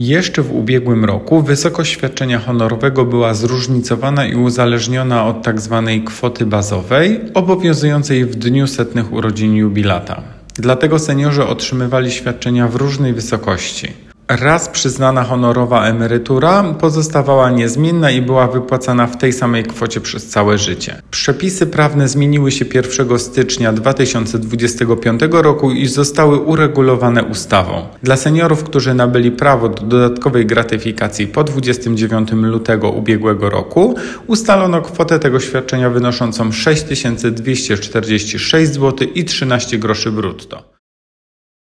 Jeszcze w ubiegłym roku wysokość świadczenia honorowego była zróżnicowana i uzależniona od tzw. kwoty bazowej obowiązującej w dniu setnych urodzin jubilata. Dlatego seniorzy otrzymywali świadczenia w różnej wysokości. Raz przyznana honorowa emerytura pozostawała niezmienna i była wypłacana w tej samej kwocie przez całe życie. Przepisy prawne zmieniły się 1 stycznia 2025 roku i zostały uregulowane ustawą. Dla seniorów, którzy nabyli prawo do dodatkowej gratyfikacji po 29 lutego ubiegłego roku, ustalono kwotę tego świadczenia wynoszącą 6246 zł i 13 groszy brutto.